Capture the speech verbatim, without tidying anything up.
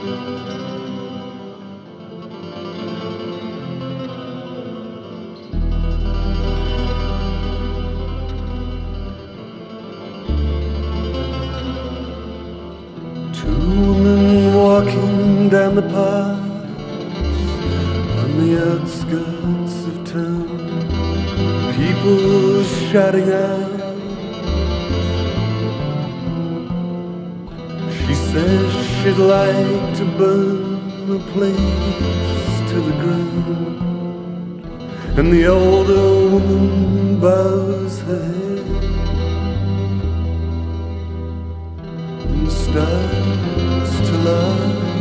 Two women walking down the path on the outskirts of town. People shouting out. She says she'd like to burn the place to the ground. And the older woman bows her head and starts to laugh.